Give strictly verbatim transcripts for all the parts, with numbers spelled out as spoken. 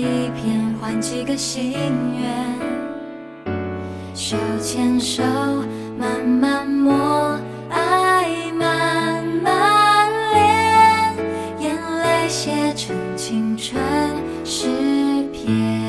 片，换几个心愿。手牵手，慢慢摸，爱慢慢练，眼泪写成青春诗篇。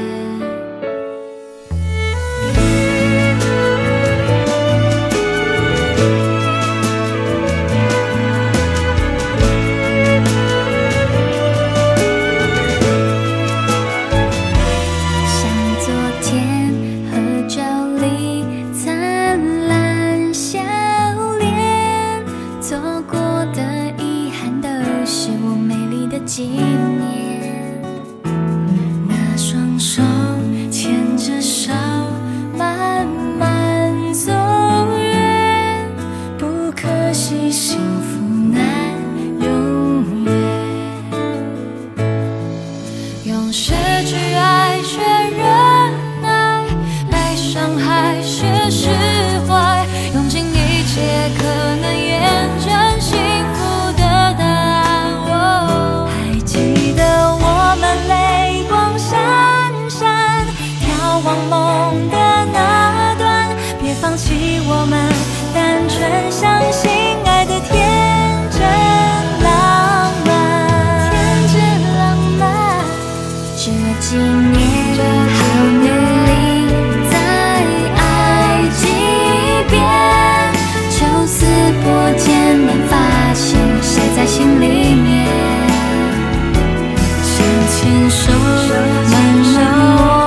纪念，那双手牵着手，慢慢走远，不可惜，幸福难永远。用失去爱，学忍耐，来伤害，学释怀，用尽一切可能验证幸福的答案。往梦的那段，别放弃我们单纯相信爱的天真浪漫，天真浪漫。这几年好努力，再爱几遍，抽丝剥茧能发现谁在心里面。手牵手，慢慢摸。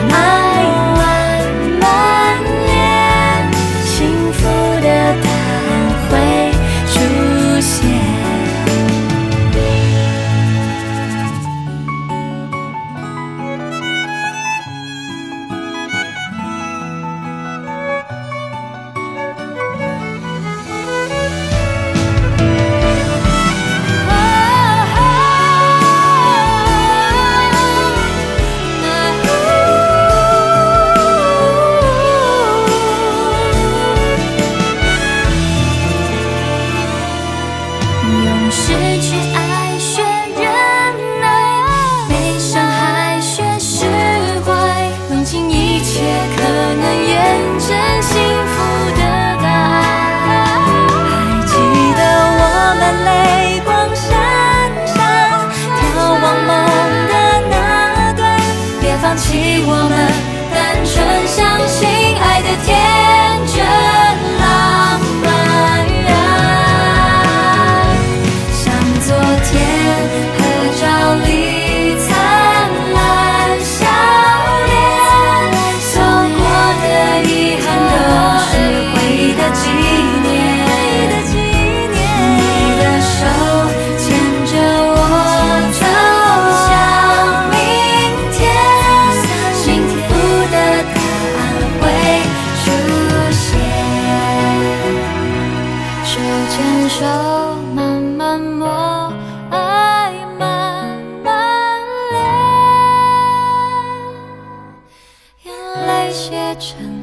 失去爱，学忍耐，被伤害，学释怀，用尽一切可能验证幸福的答案。还记得我们泪光闪闪，眺望梦的那段，别放弃我们单纯相信爱的天真浪漫。牵手，慢慢摸，爱慢慢练，眼泪写成